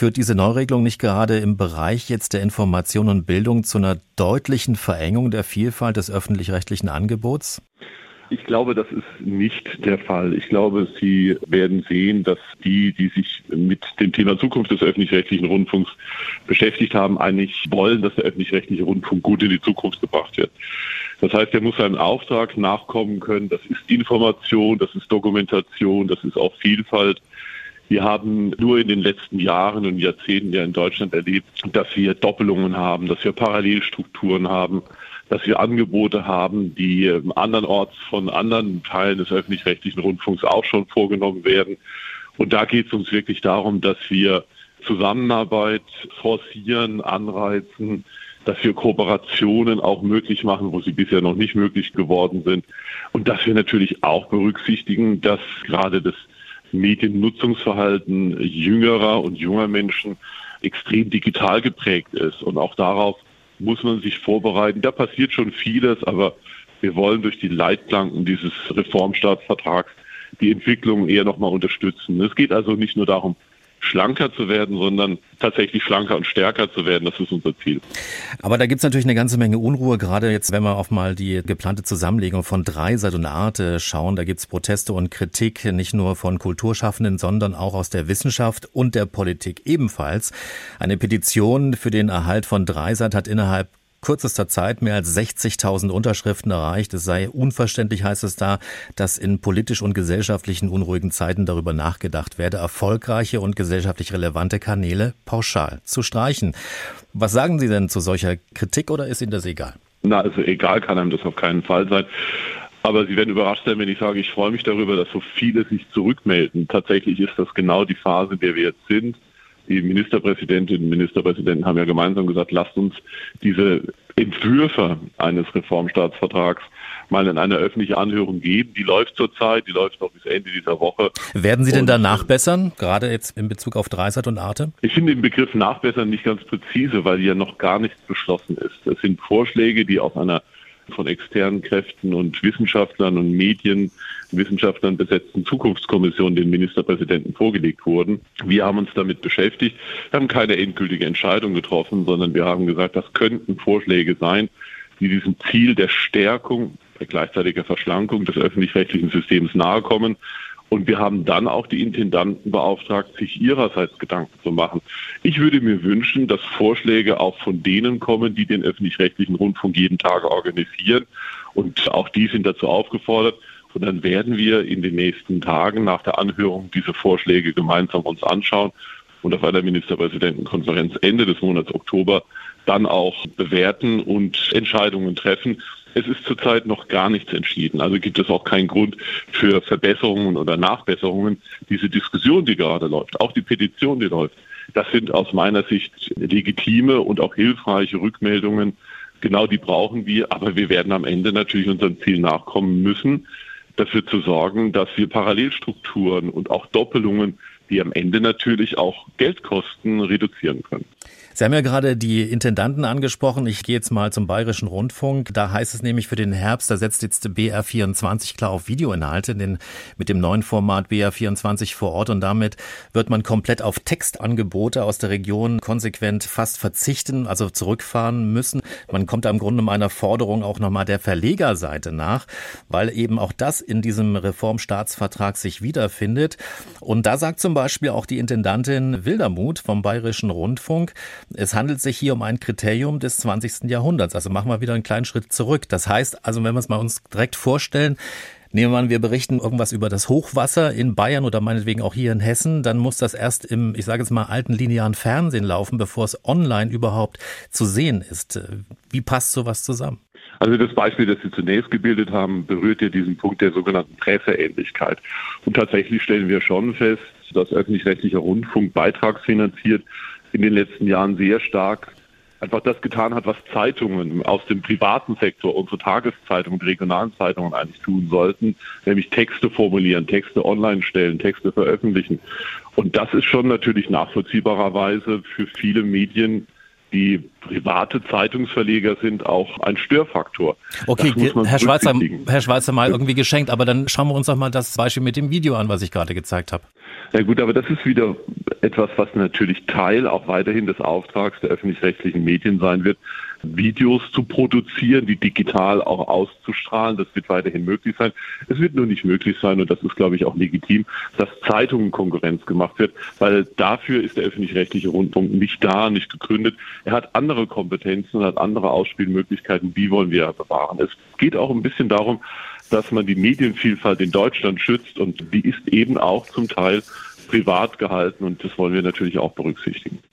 Führt diese Neuregelung nicht gerade im Bereich jetzt der Information und Bildung zu einer deutlichen Verengung der Vielfalt des öffentlich-rechtlichen Angebots? Ich glaube, das ist nicht der Fall. Ich glaube, Sie werden sehen, dass die sich mit dem Thema Zukunft des öffentlich-rechtlichen Rundfunks beschäftigt haben, eigentlich wollen, dass der öffentlich-rechtliche Rundfunk gut in die Zukunft gebracht wird. Das heißt, er muss seinem Auftrag nachkommen können. Das ist Information, das ist Dokumentation, das ist auch Vielfalt. Wir haben nur in den letzten Jahren und Jahrzehnten ja in Deutschland erlebt, dass wir Doppelungen haben, dass wir Parallelstrukturen haben, dass wir Angebote haben, die andernorts von anderen Teilen des öffentlich-rechtlichen Rundfunks auch schon vorgenommen werden. Und da geht es uns wirklich darum, dass wir Zusammenarbeit forcieren, anreizen, dass wir Kooperationen auch möglich machen, wo sie bisher noch nicht möglich geworden sind. Und dass wir natürlich auch berücksichtigen, dass gerade das Mediennutzungsverhalten jüngerer und junger Menschen extrem digital geprägt ist. Und auch darauf muss man sich vorbereiten. Da passiert schon vieles, aber wir wollen durch die Leitplanken dieses Reformstaatsvertrags die Entwicklung eher nochmal unterstützen. Es geht also nicht nur darum, schlanker zu werden, sondern tatsächlich schlanker und stärker zu werden. Das ist unser Ziel. Aber da gibt's natürlich eine ganze Menge Unruhe, gerade jetzt, wenn wir auf mal die geplante Zusammenlegung von Dreisat und Arte schauen. Da gibt's Proteste und Kritik, nicht nur von Kulturschaffenden, sondern auch aus der Wissenschaft und der Politik ebenfalls. Eine Petition für den Erhalt von Dreisat hat innerhalb kürzester Zeit mehr als 60.000 Unterschriften erreicht. Es sei unverständlich, heißt es da, dass in politisch und gesellschaftlichen unruhigen Zeiten darüber nachgedacht werde, erfolgreiche und gesellschaftlich relevante Kanäle pauschal zu streichen. Was sagen Sie denn zu solcher Kritik oder ist Ihnen das egal? Na, also egal kann einem das auf keinen Fall sein. Aber Sie werden überrascht sein, wenn ich sage, ich freue mich darüber, dass so viele sich zurückmelden. Tatsächlich ist das genau die Phase, in der wir jetzt sind. Die Ministerpräsidentinnen und Ministerpräsidenten haben ja gemeinsam gesagt, lasst uns diese Entwürfe eines Reformstaatsvertrags mal in eine öffentliche Anhörung geben. Die läuft zurzeit, die läuft noch bis Ende dieser Woche. Werden Sie denn da nachbessern, gerade jetzt in Bezug auf Dreisat und Arte? Ich finde den Begriff nachbessern nicht ganz präzise, weil ja noch gar nichts beschlossen ist. Es sind Vorschläge, die auf einer von externen Kräften und Wissenschaftlern und Medienwissenschaftlern besetzten Zukunftskommission den Ministerpräsidenten vorgelegt wurden. Wir haben uns damit beschäftigt, wir haben keine endgültige Entscheidung getroffen, sondern wir haben gesagt, das könnten Vorschläge sein, die diesem Ziel der Stärkung bei gleichzeitiger Verschlankung des öffentlich-rechtlichen Systems nahe kommen. Und wir haben dann auch die Intendanten beauftragt, sich ihrerseits Gedanken zu machen. Ich würde mir wünschen, dass Vorschläge auch von denen kommen, die den öffentlich-rechtlichen Rundfunk jeden Tag organisieren. Und auch die sind dazu aufgefordert. Und dann werden wir in den nächsten Tagen nach der Anhörung diese Vorschläge gemeinsam uns anschauen und auf einer Ministerpräsidentenkonferenz Ende des Monats Oktober dann auch bewerten und Entscheidungen treffen. Es ist zurzeit noch gar nichts entschieden. Also gibt es auch keinen Grund für Verbesserungen oder Nachbesserungen. Diese Diskussion, die gerade läuft, auch die Petition, die läuft, das sind aus meiner Sicht legitime und auch hilfreiche Rückmeldungen. Genau die brauchen wir. Aber wir werden am Ende natürlich unserem Ziel nachkommen müssen, dafür zu sorgen, dass wir Parallelstrukturen und auch Doppelungen, die am Ende natürlich auch Geld kosten, reduzieren können. Sie haben ja gerade die Intendanten angesprochen. Ich gehe jetzt mal zum Bayerischen Rundfunk. Da heißt es nämlich für den Herbst, da setzt jetzt BR24 klar auf Videoinhalte mit dem neuen Format BR24 vor Ort. Und damit wird man komplett auf Textangebote aus der Region konsequent fast verzichten, also zurückfahren müssen. Man kommt da im Grunde einer Forderung auch nochmal der Verlegerseite nach, weil eben auch das in diesem Reformstaatsvertrag sich wiederfindet. Und da sagt zum Beispiel auch die Intendantin Wildermuth vom Bayerischen Rundfunk, es handelt sich hier um ein Kriterium des 20. Jahrhunderts. Also machen wir wieder einen kleinen Schritt zurück. Das heißt, also wenn wir es mal uns direkt vorstellen, nehmen wir an, wir berichten irgendwas über das Hochwasser in Bayern oder meinetwegen auch hier in Hessen, dann muss das erst im, ich sage jetzt mal, alten linearen Fernsehen laufen, bevor es online überhaupt zu sehen ist. Wie passt sowas zusammen? Also das Beispiel, das Sie zunächst gebildet haben, berührt ja diesen Punkt der sogenannten Presseähnlichkeit. Und tatsächlich stellen wir schon fest, dass öffentlich-rechtlicher Rundfunk beitragsfinanziert in den letzten Jahren sehr stark einfach das getan hat, was Zeitungen aus dem privaten Sektor, unsere Tageszeitungen und regionalen Zeitungen eigentlich tun sollten, nämlich Texte formulieren, Texte online stellen, Texte veröffentlichen. Und das ist schon natürlich nachvollziehbarerweise für viele Medien die private Zeitungsverleger sind auch ein Störfaktor. Okay, Herr Schweizer, mal irgendwie geschenkt, aber dann schauen wir uns doch mal das Beispiel mit dem Video an, was ich gerade gezeigt habe. Ja gut, aber das ist wieder etwas, was natürlich Teil auch weiterhin des Auftrags der öffentlich-rechtlichen Medien sein wird, Videos zu produzieren, die digital auch auszustrahlen. Das wird weiterhin möglich sein. Es wird nur nicht möglich sein, und das ist, glaube ich, auch legitim, dass Zeitungen Konkurrenz gemacht wird, weil dafür ist der öffentlich-rechtliche Rundfunk nicht da, nicht gegründet. Er hat andere Kompetenzen, hat andere Ausspielmöglichkeiten. Die wollen wir bewahren. Es geht auch ein bisschen darum, dass man die Medienvielfalt in Deutschland schützt, und die ist eben auch zum Teil privat gehalten, und das wollen wir natürlich auch berücksichtigen.